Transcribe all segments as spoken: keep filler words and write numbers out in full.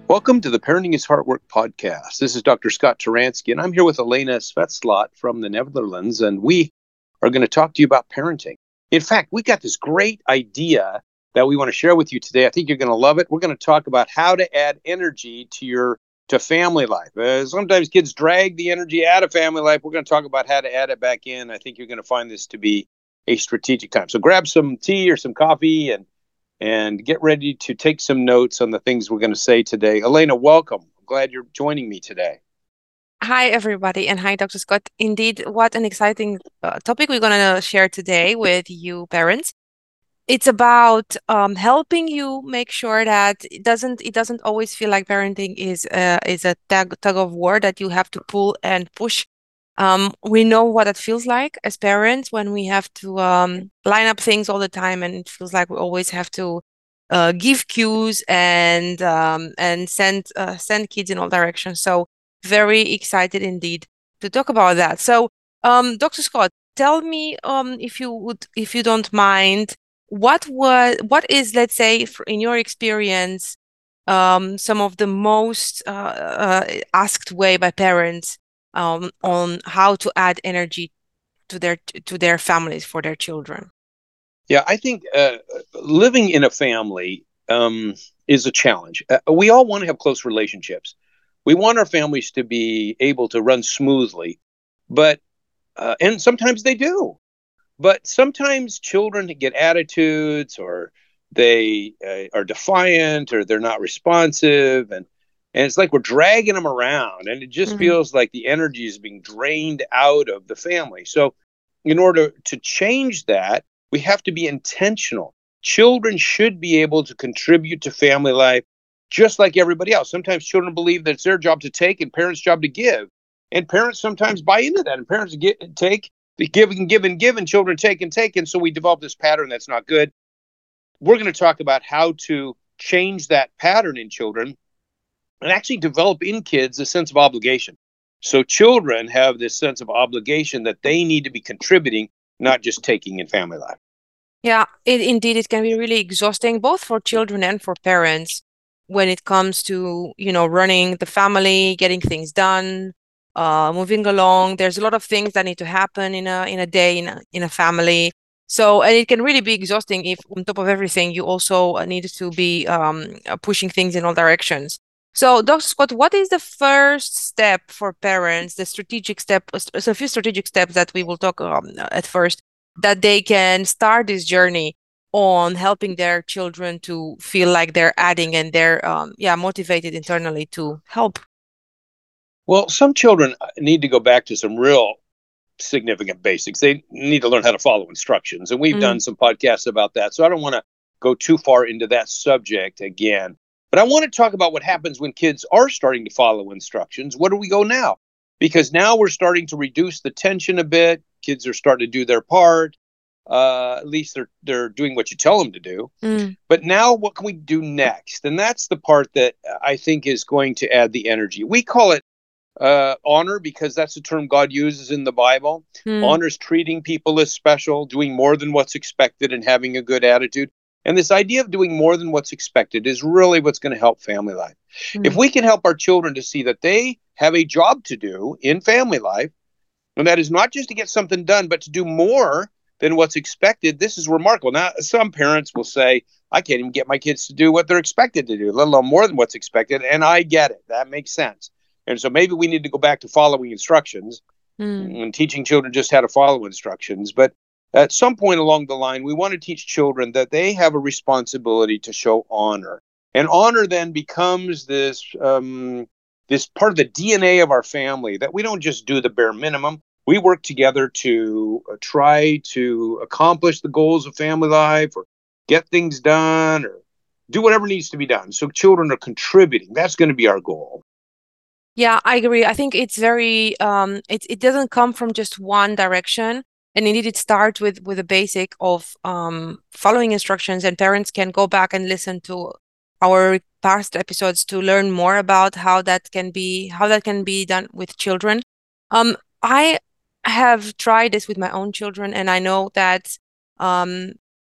Welcome to the Parenting is Hard Work podcast. This is Doctor Scott Turansky, and I'm here with Elena Svetslot from the Netherlands, and we are going to talk to you about parenting. In fact, we got this great idea that we want to share with you today. I think you're going to love it. We're going to talk about how to add energy to your to family life. Uh, sometimes kids drag the energy out of family life. We're going to talk about how to add it back in. I think you're going to find this to be a strategic time. So grab some tea or some coffee and and get ready to take some notes on the things we're going to say today. Elena, welcome. I'm glad you're joining me today. Hi, everybody, and hi, Doctor Scott. Indeed, what an exciting uh, topic we're going to share today with you, parents. It's about um, helping you make sure that it doesn't it doesn't always feel like parenting is uh, is a tug tug of war that you have to pull and push. Um, we know what it feels like as parents when we have to um, line up things all the time, and it feels like we always have to uh, give cues and um, and send uh, send kids in all directions. So very excited indeed to talk about that. So, um, Doctor Scott, tell me, um, if you would, if you don't mind, what was what is, let's say, for, in your experience, um, some of the most uh, uh, asked way by parents um, on how to add energy to their to their families for their children. Yeah, I think uh, living in a family um, is a challenge. Uh, we all want to have close relationships. We want our families to be able to run smoothly, but uh, and sometimes they do. But sometimes children get attitudes, or they uh, are defiant, or they're not responsive, and and it's like we're dragging them around, and it just Mm, feels like the energy is being drained out of the family. So, in order to change that, we have to be intentional. Children should be able to contribute to family life just like everybody else. Sometimes children believe that it's their job to take and parents' job to give, and parents sometimes buy into that, and parents get take the give and give and give, and children take and take. And so we develop this pattern that's not good. We're going to talk about how to change that pattern in children and actually develop in kids a sense of obligation. So children have this sense of obligation that they need to be contributing, not just taking in family life. yeah, it, indeed, it can be really exhausting both for children and for parents when it comes to, you know, running the family, getting things done, uh, moving along. There's a lot of things that need to happen in a in a day in a, in a family. So, and it can really be exhausting if on top of everything you also uh, need to be um, uh, pushing things in all directions. So, Doctor Scott, what is the first step for parents, the strategic step, so a few strategic steps that we will talk um, at first, that they can start this journey on helping their children to feel like they're adding and they're um, yeah, motivated internally to help. Well, some children need to go back to some real significant basics. They need to learn how to follow instructions. And we've Mm, done some podcasts about that. So I don't want to go too far into that subject again. But I want to talk about what happens when kids are starting to follow instructions. Where do we go now? Because now we're starting to reduce the tension a bit. Kids are starting to do their part. Uh, at least they're they're doing what you tell them to do. mm, But now, what can we do next? And that's the part that I think is going to add the energy. We call it uh, honor, because that's the term God uses in the Bible. mm, Honor is treating people as special, doing more than what's expected, and having a good attitude. And this idea of doing more than what's expected is really what's going to help family life. If mm. we can help our children to see that they have a job to do in family life, and that is not just to get something done, but to do more than what's expected, this is remarkable. Now, some parents will say, I can't even get my kids to do what they're expected to do, let alone more than what's expected. And I get it. That makes sense. And so maybe we need to go back to following instructions Mm. and teaching children just how to follow instructions. But at some point along the line, we want to teach children that they have a responsibility to show honor. And honor then becomes this um, this part of the D N A of our family, that we don't just do the bare minimum. We work together to uh, try to accomplish the goals of family life, or get things done, or do whatever needs to be done. So children are contributing. That's going to be our goal. Yeah, I agree. I think it's very um it it doesn't come from just one direction. And indeed it starts with with the basic of um following instructions, and parents can go back and listen to our past episodes to learn more about how that can be how that can be done with children. Um I have tried this with my own children, and I know that um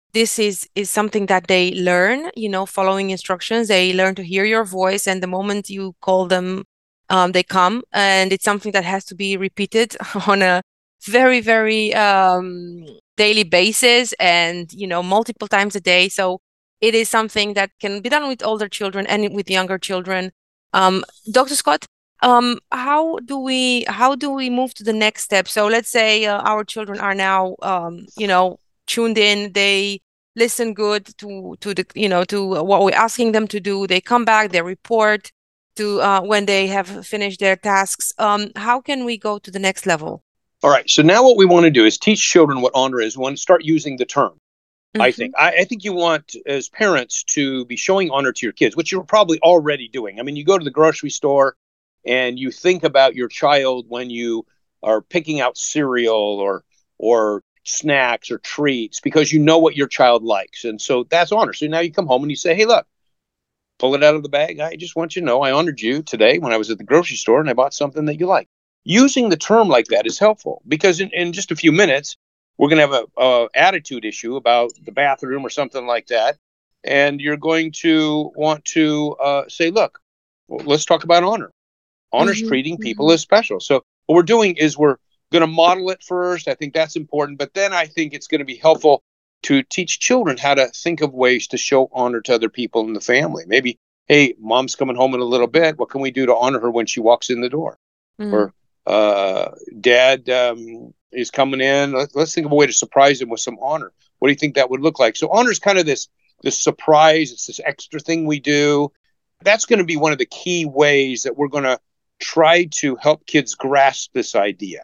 this is is something that they learn, you know, following instructions. They learn to hear your voice, and the moment you call them, um, they come. And it's something that has to be repeated on a very, very um, daily basis, and you know, multiple times a day. So it is something that can be done with older children and with younger children. Um, Doctor Scott, um, how do we how do we move to the next step? So let's say uh, our children are now, um, you know, tuned in. They listen good to to the you know to what we're asking them to do. They come back. They report to uh, when they have finished their tasks. Um, how can we go to the next level? All right. So now what we want to do is teach children what honor is. We want to start using the term. I Mm-hmm. think. I, I think you want, as parents, to be showing honor to your kids, which you're probably already doing. I mean, you go to the grocery store and you think about your child when you are picking out cereal or or snacks or treats because you know what your child likes. And so that's honor. So now you come home and you say, hey, look, pull it out of the bag. I just want you to know I honored you today when I was at the grocery store and I bought something that you like. Using the term like that is helpful because in, in just a few minutes, we're going to have a, a attitude issue about the bathroom or something like that. And you're going to want to uh, say, look, well, let's talk about honor. Honor's Mm-hmm. treating people Mm-hmm. as special. So what we're doing is we're going to model it first. I think that's important. But then I think it's going to be helpful to teach children how to think of ways to show honor to other people in the family. Maybe, hey, mom's coming home in a little bit. What can we do to honor her when she walks in the door? Mm. Or uh, dad um, is coming in. Let, let's think of a way to surprise him with some honor. What do you think that would look like? So honor is kind of this this surprise. It's this extra thing we do. That's going to be one of the key ways that we're going to try to help kids grasp this idea.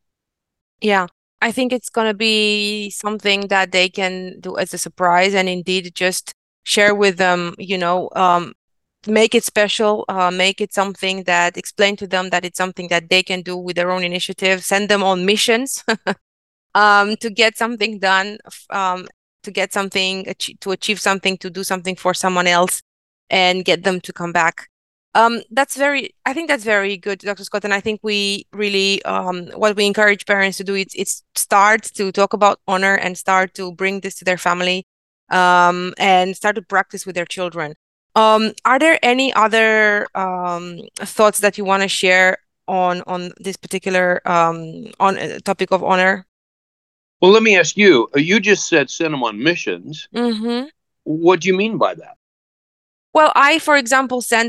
Yeah, I think it's gonna be something that they can do as a surprise, and indeed just share with them, you know, um, make it special, uh, make it something that explain to them that it's something that they can do with their own initiative, send them on missions um, to get something done, um, to get something, to achieve something, to do something for someone else, and get them to come back. Um, that's very, I think that's very good, Doctor Scott. And I think we really, um, what we encourage parents to do is, is start to talk about honor and start to bring this to their family, um, and start to practice with their children. Um, are there any other um, thoughts that you want to share on on this particular um, on uh, topic of honor? Well, let me ask you. You just said send them on missions. Mm-hmm. What do you mean by that? Well, I, for example, send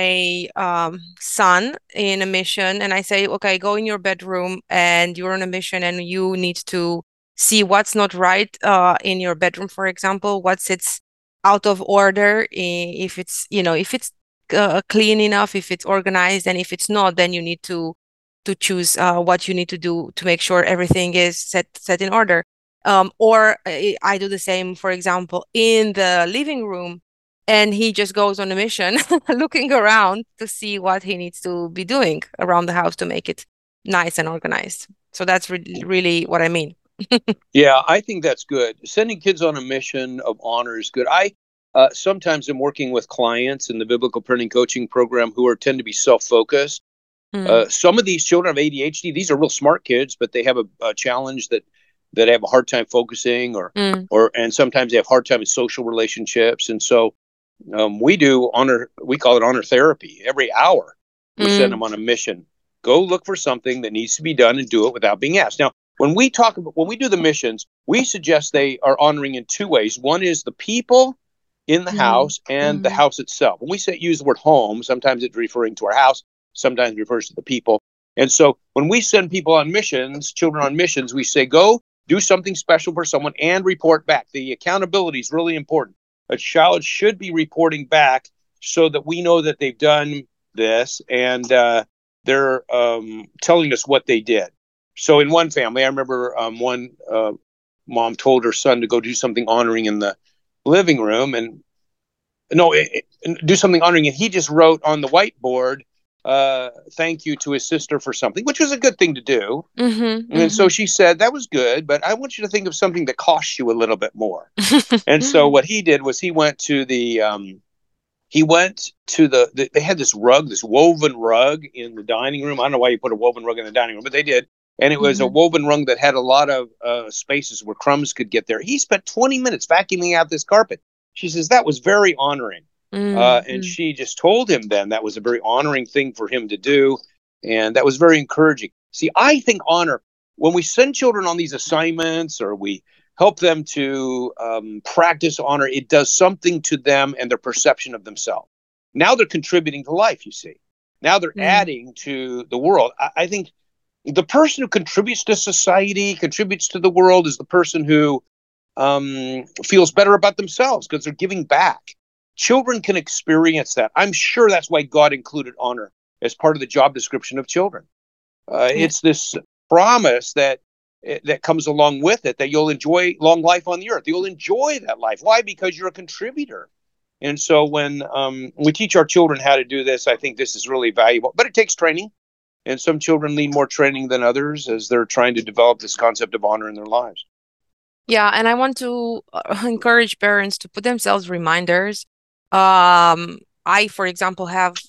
my um, son in a mission and I say, okay, go in your bedroom and you're on a mission and you need to see what's not right uh, in your bedroom, for example, what sits out of order, if it's, you know, if it's uh, clean enough, if it's organized, and if it's not, then you need to to choose uh, what you need to do to make sure everything is set set in order. Um, or I, I do the same, for example, in the living room and he just goes on a mission looking around to see what he needs to be doing around the house to make it nice and organized. So that's re really what I mean. Yeah, I think that's good. Sending kids on a mission of honor is good. I uh, sometimes am working with clients in the biblical parenting coaching program who are tend to be self-focused. Mm, Uh, some of these children have A D H D. These are real smart kids, but they have a, a challenge that that have a hard time focusing, or mm, or and sometimes they have a hard time in social relationships. And so um, we do honor. We call it honor therapy. Every hour, we send mm, them on a mission. Go look for something that needs to be done and do it without being asked. Now, when we talk about when we do the missions, we suggest they are honoring in two ways. One is the people in the mm, house and the mm, house itself. When we say use the word home, sometimes it's referring to our house, sometimes it refers to the people. And so when we send people on missions, children on missions, we say go do something special for someone and report back. The accountability is really important. A child should be reporting back so that we know that they've done this and uh, they're um, telling us what they did. So in one family, I remember um, one uh, mom told her son to go do something honoring in the living room, and no, it, it, do something honoring, and he just wrote on the whiteboard, uh, "Thank you" to his sister for something, which was a good thing to do. mm-hmm, And so mm-hmm. she said, "That was good, but I want you to think of something that costs you a little bit more." And so what he did was he went to the um, he went to the, the they had this rug, this woven rug in the dining room. I don't know why you put a woven rug in the dining room, but they did. and it was a Mm-hmm. woven rug that had a lot of uh, spaces where crumbs could get there. He spent twenty minutes vacuuming out this carpet. She says that was very honoring. Uh, and Mm-hmm. she just told him then that was a very honoring thing for him to do. And that was very encouraging. See, I think honor, when we send children on these assignments or we help them to um, practice honor, it does something to them and their perception of themselves. Now they're contributing to life, you see. Now they're Mm. adding to the world. I, I think the person who contributes to society, contributes to the world, is the person who um, feels better about themselves because they're giving back. Children can experience that. I'm sure that's why God included honor as part of the job description of children. Uh, Yeah. it's this promise that that comes along with it, that you'll enjoy long life on the earth. You'll enjoy that life. Why? Because you're a contributor. And so when um, we teach our children how to do this, I think this is really valuable. But it takes training. And some children need more training than others as they're trying to develop this concept of honor in their lives. Yeah, and I want to uh, encourage parents to put themselves reminders. Um, I, for example, have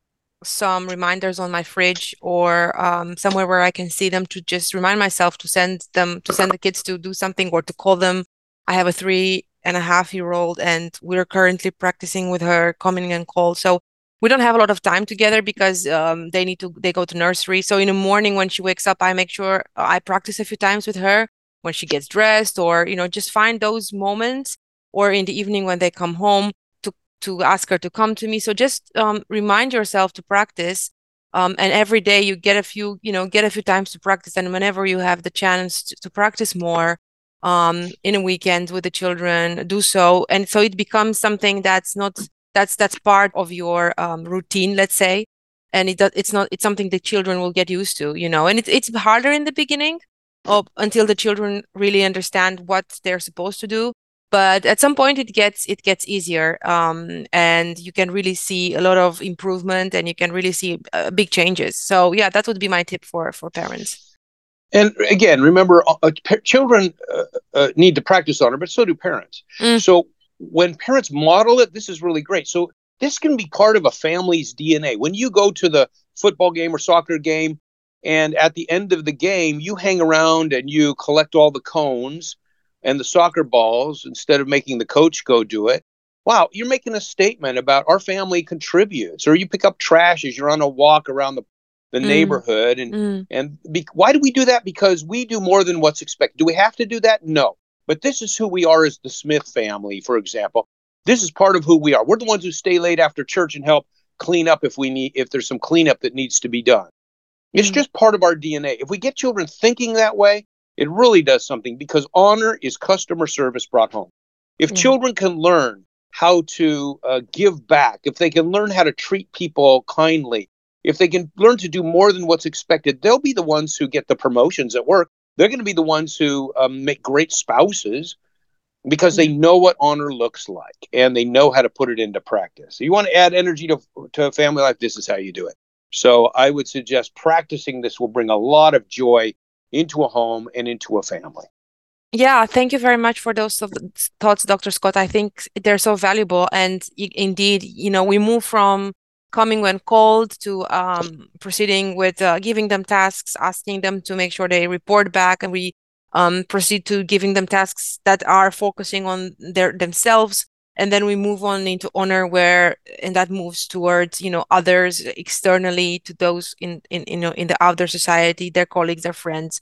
some reminders on my fridge or um, somewhere where I can see them to just remind myself to send them to send the kids to do something or to call them. I have a three and a half year old, and we're currently practicing with her coming and call. So we don't have a lot of time together because um, they need to they go to nursery. So in the morning when she wakes up, I make sure I practice a few times with her when she gets dressed, or you know, just find those moments, or in the evening when they come home to ask her to come to me. So just um, remind yourself to practice. Um, and every day you get a few, you know, get a few times to practice. And whenever you have the chance to, to practice more um, in a weekend with the children, do so. And so it becomes something that's not, that's, that's part of your um, routine, let's say. And it does, it's not, it's something the children will get used to, you know, and it's, it's harder in the beginning of, until the children really understand what they're supposed to do. But at some point it gets it gets easier, um, and you can really see a lot of improvement, and you can really see uh, big changes. So yeah, that would be my tip for for parents. And again, remember, uh, children uh, uh, need to practice honor, but so do parents. Mm. So when parents model it, this is really great. So this can be part of a family's D N A. When you go to the football game or soccer game, and at the end of the game, you hang around and you collect all the cones and the soccer balls instead of making the coach go do it. Wow, you're making a statement about our family contributes. Or you pick up trash as you're on a walk around the, the Mm. neighborhood. And, Mm. and be, why do we do that? Because we do more than what's expected. Do we have to do that? No. But this is who we are as the Smith family, for example. This is part of who we are. We're the ones who stay late after church and help clean up if we need, if there's some cleanup that needs to be done. It's Mm. just part of our D N A. If we get children thinking that way, it really does something, because honor is customer service brought home. If Yeah. children can learn how to uh, give back, if they can learn how to treat people kindly, if they can learn to do more than what's expected, they'll be the ones who get the promotions at work. They're going to be the ones who um, make great spouses because they know what honor looks like and they know how to put it into practice. So you want to add energy to, to family life, this is how you do it. So I would suggest practicing this will bring a lot of joy into a home and into a family. Yeah, thank you very much for those thoughts, Doctor Scott. I think they're so valuable. And indeed, you know, we move from coming when called to um, proceeding with uh, giving them tasks, asking them to make sure they report back, and we um, proceed to giving them tasks that are focusing on their themselves. And then we move on into honor, where and that moves towards, you know, others externally, to those in in you know in the outer society, their colleagues, their friends.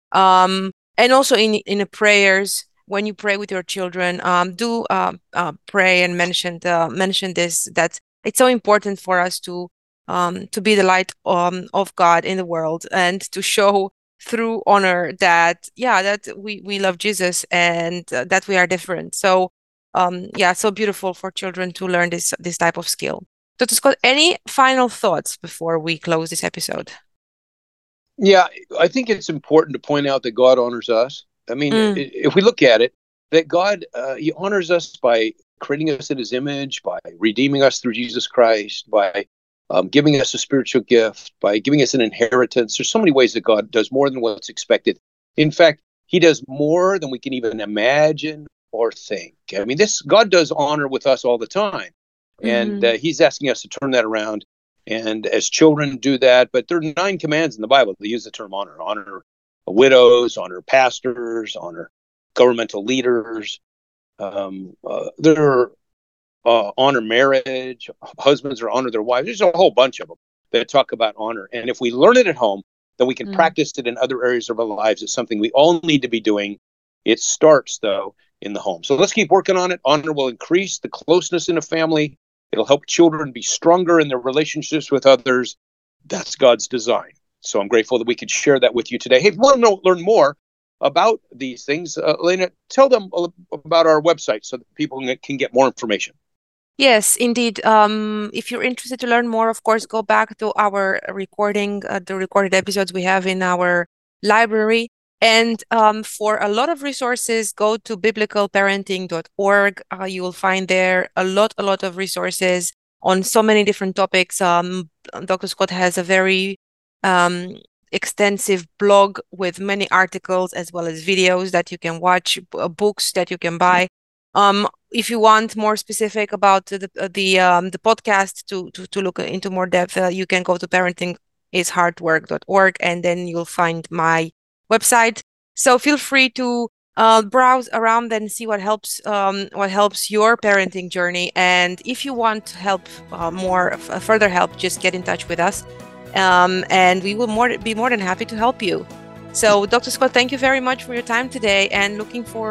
Um, and also in in the prayers, when you pray with your children, um, do uh, uh, pray and mention the, mention this, that it's so important for us to um, to be the light um, of God in the world, and to show through honor that yeah that we we love Jesus, and uh, that we are different. So um, yeah, so beautiful for children to learn this this type of skill. Doctor Scott, any final thoughts before we close this episode? Yeah, I think it's important to point out that God honors us. I mean, Mm. if we look at it, that God, uh, he honors us by creating us in his image, by redeeming us through Jesus Christ, by um, giving us a spiritual gift, by giving us an inheritance. There's so many ways that God does more than what's expected. In fact, he does more than we can even imagine or think. I mean, this God does honor with us all the time. And Mhm. uh, he's asking us to turn that around. And as children do that, but there are nine commands in the Bible that use the term honor. Honor widows, honor pastors, honor governmental leaders. Um, uh, there are uh, honor marriage. Husbands are honor their wives. There's a whole bunch of them that talk about honor. And if we learn it at home, then we can mm. practice it in other areas of our lives. It's something we all need to be doing. It starts, though, in the home. So let's keep working on it. Honor will increase the closeness in a family. It'll help children be stronger in their relationships with others. That's God's design. So I'm grateful that we could share that with you today. Hey, if you want to know, learn more about these things, uh, Elena, tell them about our website so that people can get more information. Yes, indeed. Um, if you're interested to learn more, of course, go back to our recording, uh, the recorded episodes we have in our library. And um, for a lot of resources, go to biblical parenting dot org. Uh, you will find there a lot, a lot of resources on so many different topics. Um, Doctor Scott has a very um, extensive blog with many articles as well as videos that you can watch, uh, books that you can buy. Um, if you want more specific about the uh, the um, the podcast to, to to look into more depth, uh, you can go to parenting is hard work dot org, and then you'll find my website. So feel free to uh, browse around and see what helps um, what helps your parenting journey. And if you want help, uh, more uh, further help, just get in touch with us, um, and we will more be more than happy to help you. So, Doctor Scott, thank you very much for your time today, and looking forward